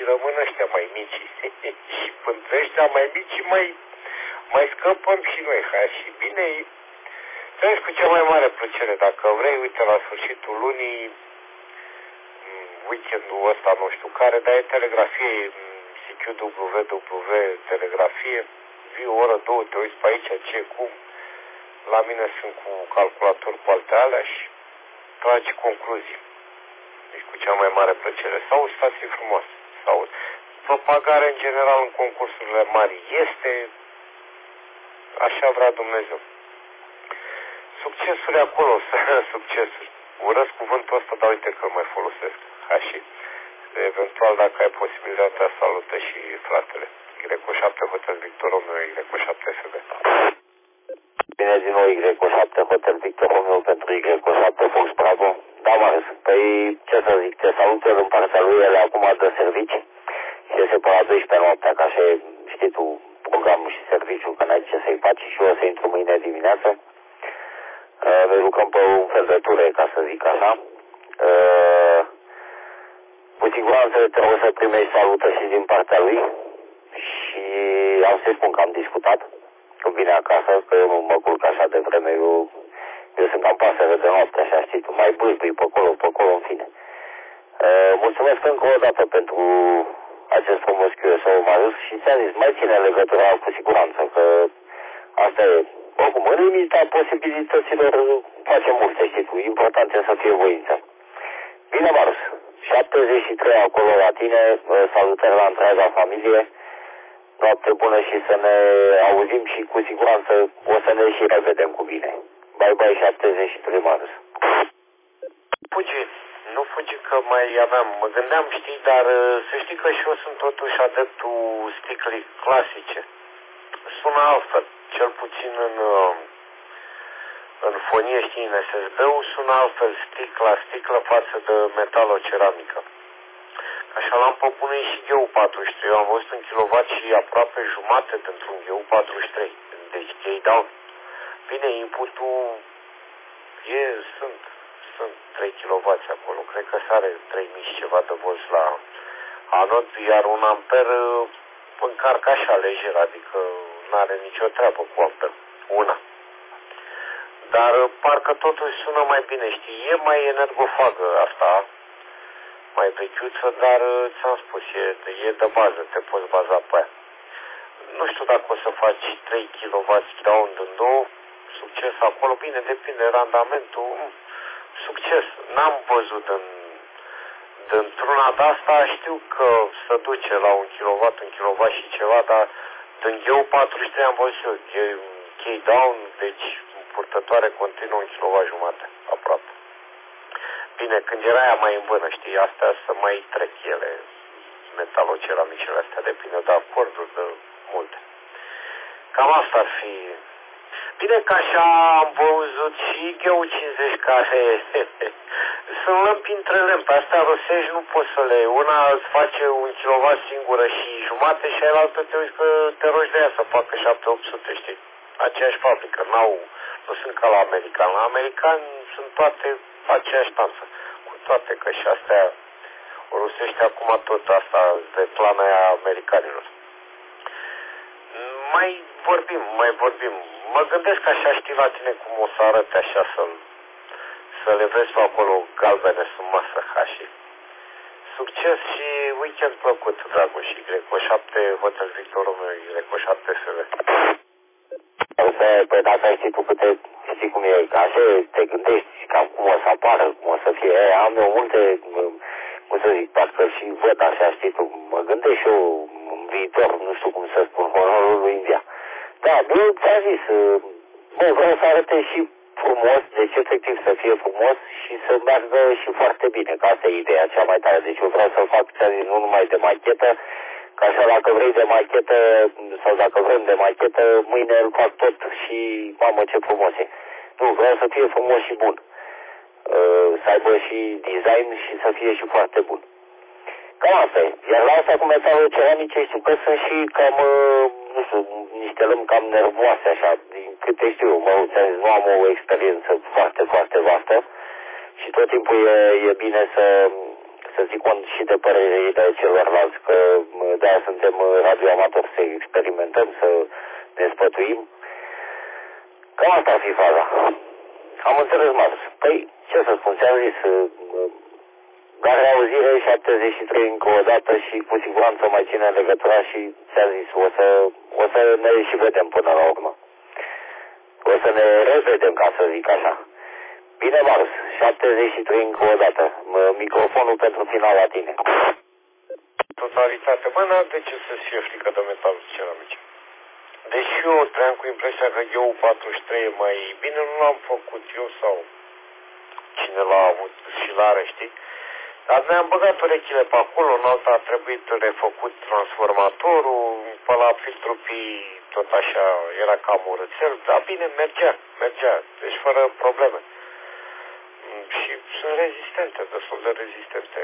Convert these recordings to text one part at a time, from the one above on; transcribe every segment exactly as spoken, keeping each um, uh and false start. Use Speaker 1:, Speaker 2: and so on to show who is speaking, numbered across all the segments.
Speaker 1: și rămân ăștia mai mici. Și între ăștia mai mici mai, mai scăpăm și noi. Hai, și bine, trăiesc cu cea mai mare plăcere. Dacă vrei, uite, la sfârșitul lunii, weekendul ăsta, nu știu care, dar e telegrafie, C Q W W, telegrafie, vii o oră, două, te uiți pe aici, ce, cum. La mine sunt cu calculator cu alte alea și tragi concluzii. Deci cu cea mai mare plăcere. Sau stații frumoase. Sau propagare în general în concursurile mari este, așa vrea Dumnezeu. Succesuri acolo, succesuri. Urăsc cuvântul ăsta, dar uite că îl mai folosesc. Ha, și eventual dacă ai posibilitatea, salută și fratele. Greco șapte Hotel Victor Romeo, Greco șapte F B.
Speaker 2: Bine din nou, Greco șapte Hotel Victor Romeo pentru Greco șapte Fox Bravo. Da, Marius, păi ce să zic, te salut eu în partea lui, ele acum de servici și iese pe la douăsprezece noaptea, ca așa știi tu programul și serviciul, că n-ai ce să-i faci și eu o să intru mâine dimineață. Uh, noi lucrăm pe un fel de ture, ca să zic așa. Uh, cu siguranță trebuie să primești salută și din partea lui și am să-i spun că am discutat când vine acasă, că eu nu mă culc așa de vreme, eu, eu sunt cam pasăre de noapte, așa știi tu, mai bâlbâi pe acolo, pe acolo, în fine. Uh, mulțumesc încă o dată pentru acest frumos Q S O, Marius, și ți-am zis, mai ține legătura cu siguranță, că asta e. Oricum, în limita posibilităților facem multe, știi tu, important e să fie voință. Bine, Marius, șaptezeci și trei acolo la tine, salutări la întreaga familie, noapte bună și să ne auzim și cu siguranță o să ne și revedem cu bine. Bye bye șaptezeci și trei, Marius.
Speaker 1: Fugi, nu fugi că mai aveam, mă gândeam, știi, dar să știi că și eu sunt totuși adeptul sticlei clasice. Sună altfel, cel puțin în, în fonie, știi, în S S B-ul sună altfel sticla, sticlă față de metaloceramică. Așa l-am propunut și G U patruzeci și trei, eu am văzut un kilowatt și aproape jumate dintr-un G U patruzeci și trei, deci key down. Bine, inputul e, sunt, sunt trei kilowatt acolo, cred că sare trei mii și ceva de volți la anod, iar un amper încarcă așa lejer, adică n-are nicio treabă cu amper, una. Dar parcă totuși sună mai bine, știi, e mai energofagă asta, mai vechiuță, dar ți-am spus, e, e de bază, te poți baza pe aia. Nu știu dacă o să faci trei kilowatt down din două, succes acolo, bine, depinde randamentul, succes. N-am văzut în, dintr-una de asta, știu că se duce la un kilowatt, un kilowatt și ceva, dar din G U patruzeci și trei am văzut eu, key down, deci purtătoare continuă un kilowatt jumate, aproape. Bine, când era aia mai în vână, știi, astea să mai trec ele, metaloceramicele astea, depinde de acorduri, de multe. Cam asta ar fi. Bine că așa am văzut și G U cincizeci care sunt lămpi între lămpi, astea rosești nu poți să le, una îți face un kilowatt singură și jumate și ailaltă te uiți că te rogi de ea să facă șapte opt sute, știi, aceeași fabrică, n-au, nu sunt ca la american, la american sunt toate aceeași tansă, cu toate că și astea o rusește acum tot asta de plana aia americanilor. Mai vorbim, mai vorbim. Mă gândesc așa, știi, la tine cum o să arate așa, să, să le vezi pe acolo galbene sub masă, hașii. Succes și weekend plăcut, Dragoș, Greco șapte, Hotel Victor Romeo, Greco șapte F V.
Speaker 2: Păi dacă ai știi tu câte, știi cum e, așa te gândești cam cum o să apară, cum o să fie, e, am eu multe, cum să zic, parcă și văd așa, știi tu, mă gândesc și eu în viitor, nu știu cum să spun, hororul lui India. Da, eu ți-am zis, bă, vreau să arate și frumos, deci efectiv să fie frumos și să meargă și foarte bine, că asta e ideea cea mai tare, deci eu vreau să fac, ți-am zis, nu numai de machetă, că așa dacă vrei de machetă sau dacă vrem de machetă, mâine îl fac tot și mamă ce frumos e. Nu, vreau să fie frumos și bun. Să aibă și design și să fie și foarte bun. Cam asta e. Iar la asta cu metalul ceramice știu că sunt și cam, nu știu, niște lămi cam nervoase așa. Din câte știu eu, mă, ți-am zis, nu am o experiență foarte, foarte vastă și tot timpul e, e bine să, să ții cont și de părerile celorlalți, că de-aia suntem radioamatori, să experimentăm, să ne spătuim. Cam asta ar fi faza. Am înțeles, Mars. Păi, ce să spun, ți-am zis, gare auzire șaptezeci și trei încă o dată și cu siguranță mai ține legătura și ți-am zis, o să, o să ne și vedem până la urmă. O să ne revedem, ca să zic așa. Bine, Mars, șaptezeci și trei încă o dată. Microfonul pentru final la tine.
Speaker 1: Totalitate. Bă, n-ar de ce să fie frică de metalul ceramice. Deși eu trăiam cu impresia că eu patruzeci și trei e mai bine, nu l-am făcut eu sau cine l-a avut și l-are, știi? Dar ne-am băgat urechile pe acolo, în alta a trebuit refăcut transformatorul, pe la filtru P tot așa era cam urățel, dar bine, mergea, mergea, deci fără probleme. Și sunt rezistente, destul de rezistente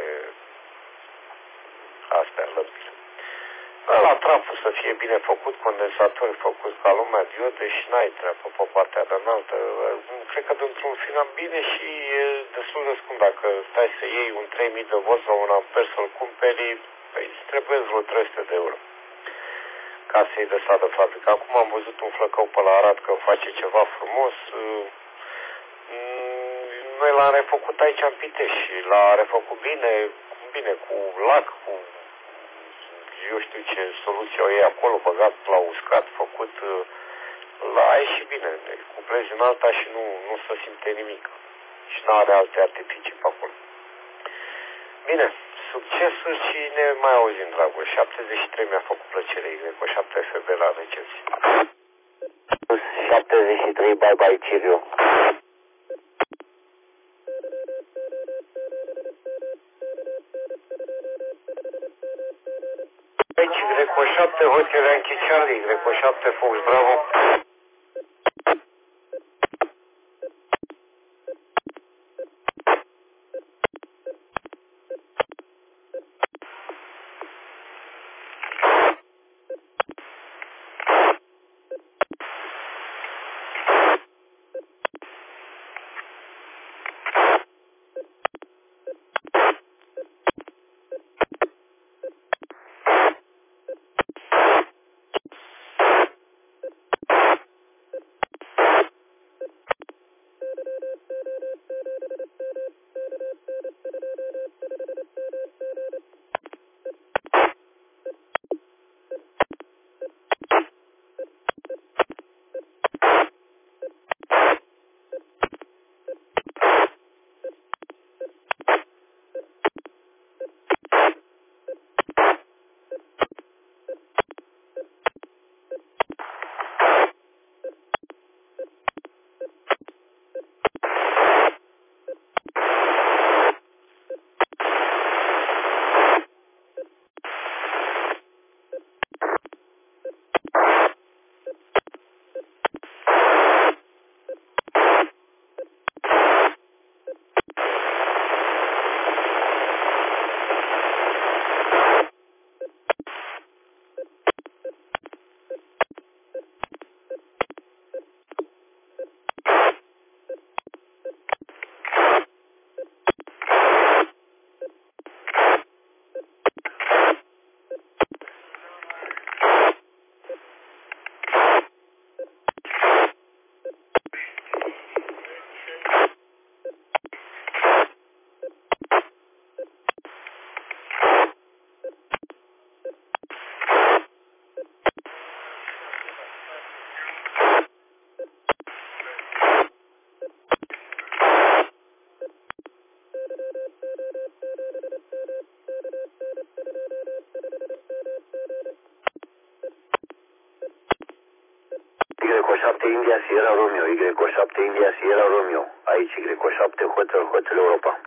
Speaker 1: astea lămpile. La traful să fie bine făcut, condensatori făcuți ca lumea, diode și n-ai treabă pe partea de înaltă. Cred că dintr-un final bine și e destul de scump. Dacă stai să iei un trei mii de volți sau un amper să-l cumperi, păi îți trebuie vreo trei sute de euro ca să iei de stat de fabrică. Acum am văzut un flăcău pe la Arad că face ceva frumos. Noi l-am refăcut aici în Pitești și l-a refăcut bine, bine, cu lac, cu eu știu ce soluție au ei acolo, băgat la uscat, făcut la ieșit bine, cu plezi în alta și nu, nu se simte nimic și nu are alte artificii pe acolo. Bine, succesul și ne mai auzim, dragul. șaptezeci și trei mi-a făcut plăcere, Y cu șapte F B la recepție.
Speaker 2: șaptezeci și trei, bye bye, Ciriu.
Speaker 1: Aici, Y cu șapte, Hotel Yankee Charlie, Y cu șapte, Fox Bravo.
Speaker 2: șapte India Sierra Romeo, Y șapte India Sierra Romeo, aici Y șapte Hotel Hotel Europa.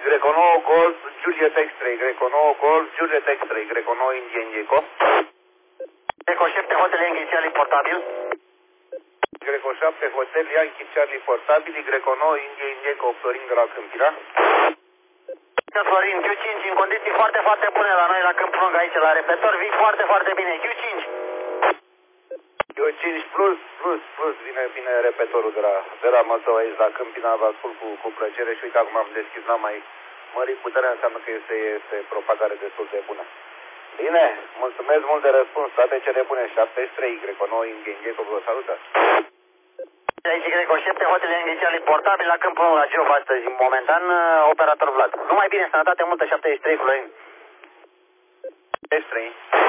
Speaker 1: Greco nouă Golf, Juliet X-ray, Greco nouă Golf, Juliet X-ray, Greco nouă India Indico.
Speaker 2: Greco șapte, Hotel Yankee Charlie portabil.
Speaker 1: Greco șapte, Hotel Yankee Charlie portabil, Greco nouă India Indico, Florin de la Câmpina.
Speaker 2: Florin, Q cinci în condiții foarte, foarte bune la noi la Câmpul Lung aici, la repetor, vii foarte, foarte bine. Q cinci.
Speaker 1: Q cinci plus, plus, plus, vine, vine repetorul de la, de la Măsău aici la Câmpina, vă ascult cu, cu plăcere și uite acum am deschis, n-am mai mărit puterea, înseamnă că este, este propagare destul de bună. Bine, mulțumesc mult de răspuns, toate cele bune, șaptezeci și trei, Greco nouă India Indico, vă salută.
Speaker 2: Aici Greco șapte, Hotel Yankee Charlie portabil la Câmpul Lung la Geof astăzi, momentan operator Vlad. Numai bine, sănătate multă, șaptezeci și trei, Florin.
Speaker 1: șaptezeci și trei.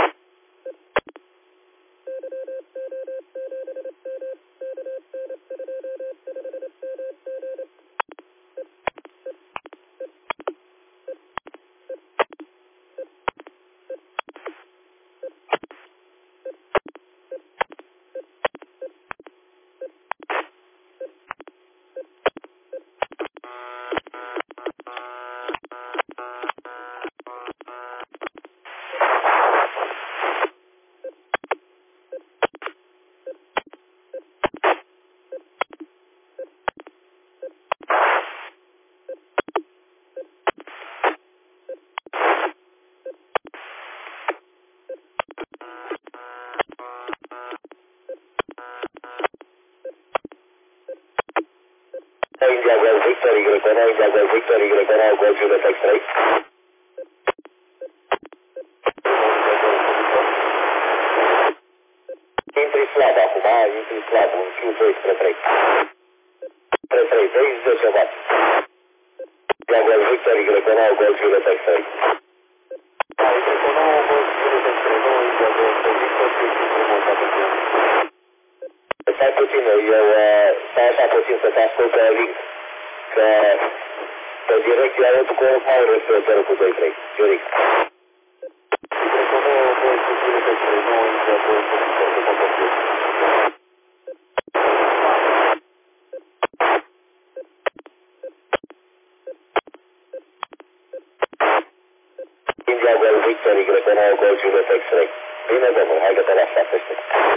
Speaker 2: India Golf Victory, Greco nouă, India Golf Victory, Greco nouă, Golf Juliet X-ray. Intri slab acum, intri slab, un Q doi spre trei. Spre trei, treizeci de watt. India Golf Victory, Greco nouă, Golf Juliet X-ray. Greco nouă, Golf Juliet X-ray, nouă, India Golf Victory, frumos, atenție. Stai puțin, eu stai așa puțin să te ascult pe link, că pe direct eu aud cu mai răspunsătoră cu doi trei, Iuric. Greco nouă, Golf Juliet X-ray, nouă, India Golf Victory, frumos. India Golf Victory, Greco nouă, Golf Juliet X-ray. Bine, domnul, hai că te las șaptesprezece.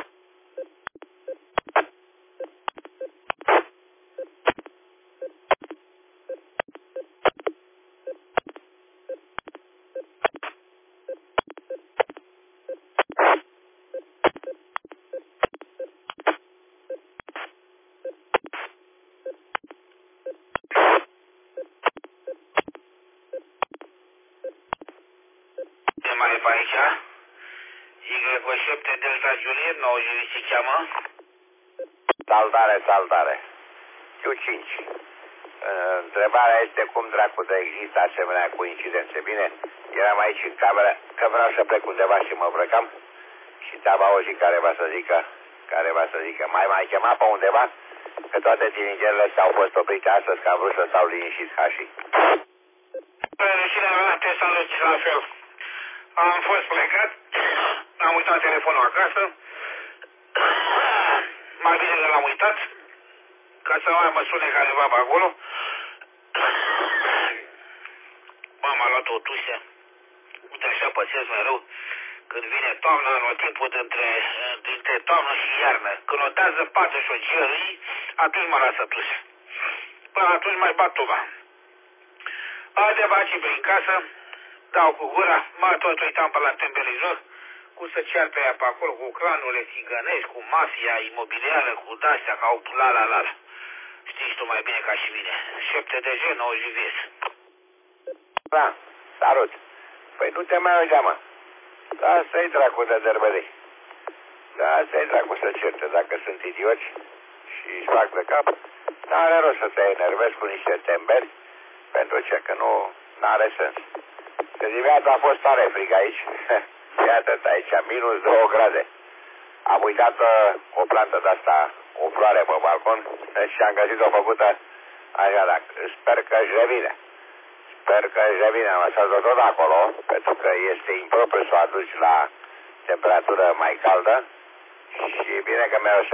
Speaker 3: Mai e pe aici, Y șapte Delta Juliet, nouă Juliet se cheamă.
Speaker 1: Saltare, saltare. Q cinci. Întrebarea este cum dracu de există asemenea coincidențe. Bine, eram aici în cameră, că vreau să plec undeva și mă îmbrăcam și te-am auzit care va să zică, care va să zică, mai mai chemat pe undeva, că toate tinigerele s-au fost oprite astăzi, că am vrut să stau liniștit ca și.
Speaker 3: Rușinea mea, te salut la fel. Am fost plecat, am uitat telefonul acasă, mai bine că l-am uitat, ca să mai mă sune careva pe acolo. M-a luat o tuse, uite așa pățesc mereu, când vine toamna, în timpul dintre, dintre toamnă și iarnă. Când o dea zăpadă și o gerâi, atunci mă lasă tuse. Până atunci mai bat tuba. Alte baci prin casă, dau cu gura, mă tot uitam pe la temperizor, cum să ceartă aia pe acolo, cu clanurile țigănești, cu mafia imobiliară, cu de-astea, ca o la la la. Știi tu mai bine ca și mine. șapte D G, nouă J V S.
Speaker 1: Da, salut. Păi nu te mai uita, mă. Da, asta-i dracu de derbelei. Da, asta-i dracu să certe dacă sunt idioți și își fac de cap. N-are rost să te enervezi cu niște temberi, pentru ce, că nu n-are sens. Că dimineața a fost tare frig aici. Iată aici, minus două grade. Am uitat uh, o plantă de-asta, o floare pe balcon și am găsit-o făcută așa, dacă. Sper că își revine. Sper că își revine. Am lăsat-o tot acolo, pentru că este impropriu să o aduci la temperatură mai caldă și bine că mi-a